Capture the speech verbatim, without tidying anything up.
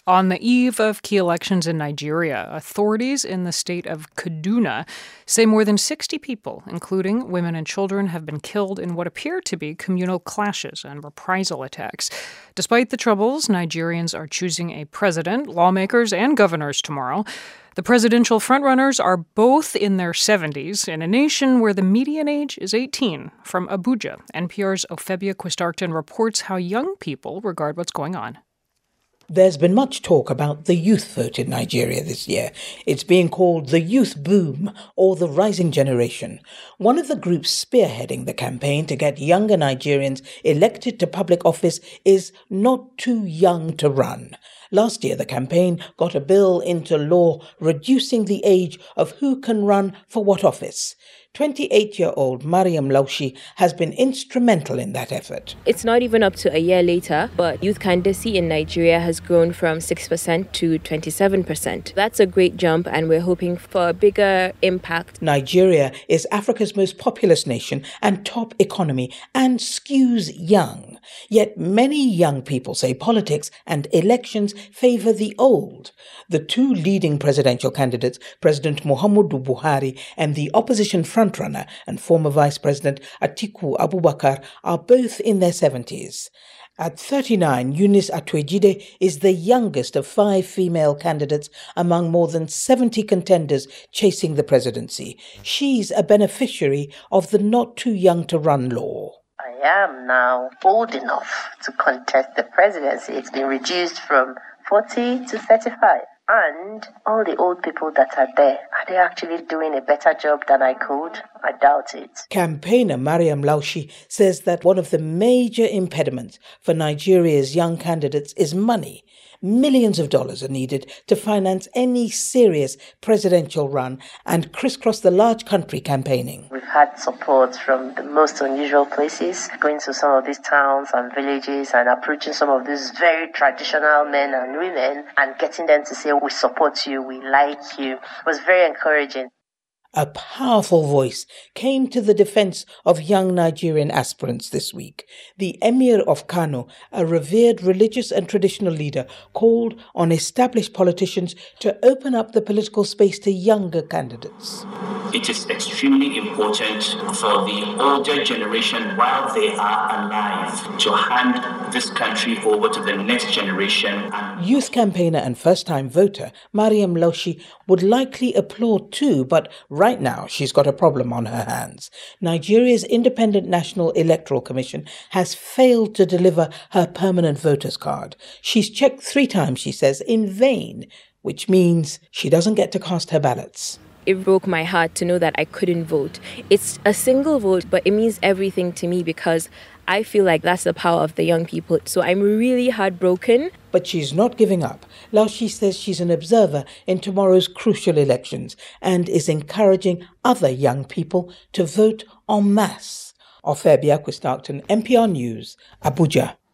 On the eve of key elections in Nigeria, authorities in the state of Kaduna say more than sixty people, including women and children, have been killed in what appear to be communal clashes and reprisal attacks. Despite the troubles, Nigerians are choosing a president, lawmakers, and governors tomorrow. The presidential frontrunners are both in their seventies in a nation where the median age is eighteen. From Abuja, N P R's Ofebia Quistarton reports how young people regard what's going on. There's been much talk about the youth vote in Nigeria this year. It's being called the youth boom or the rising generation. One of the groups spearheading the campaign to get younger Nigerians elected to public office is Not Too Young to Run. Last year, the campaign got a bill into law reducing the age of who can run for what office. twenty-eight-year-old Mariam Laushi has been instrumental in that effort. It's not even up to a year later, but youth candidacy in Nigeria has grown from six percent to twenty-seven percent. That's a great jump, and we're hoping for a bigger impact. Nigeria is Africa's most populous nation and top economy, and skews young. Yet many young people say politics and elections favour the old. The two leading presidential candidates, President Muhammadu Buhari and the opposition frontrunner and former Vice President Atiku Abubakar, are both in their seventies. At thirty-nine, Eunice Atuejide is the youngest of five female candidates among more than seventy contenders chasing the presidency. She's a beneficiary of the Not Too Young to Run law. I am now old enough to contest the presidency. It's been reduced from forty to thirty-five. And all the old people that are there, are they actually doing a better job than I could? I doubt it. Campaigner Mariam Laushi says that one of the major impediments for Nigeria's young candidates is money. Millions of dollars are needed to finance any serious presidential run and crisscross the large country campaigning. We've had support from the most unusual places, going to some of these towns and villages and approaching some of these very traditional men and women and getting them to say, we support you, we like you. It was very encouraging. A powerful voice came to the defense of young Nigerian aspirants this week. The Emir of Kano, a revered religious and traditional leader, called on established politicians to open up the political space to younger candidates. It is extremely important for the older generation, while they are alive, to hand this country over to the next generation. Youth campaigner and first-time voter Mariam Laushi would likely applaud too, but right now she's got a problem on her hands. Nigeria's Independent National Electoral Commission has failed to deliver her permanent voter's card. She's checked three times, she says, in vain, which means she doesn't get to cast her ballots. It broke my heart to know that I couldn't vote. It's a single vote, but it means everything to me because I feel like that's the power of the young people. So I'm really heartbroken. But she's not giving up. Laushi says she's an observer in tomorrow's crucial elections and is encouraging other young people to vote en masse. Ofebia Quistarton, N P R News, Abuja.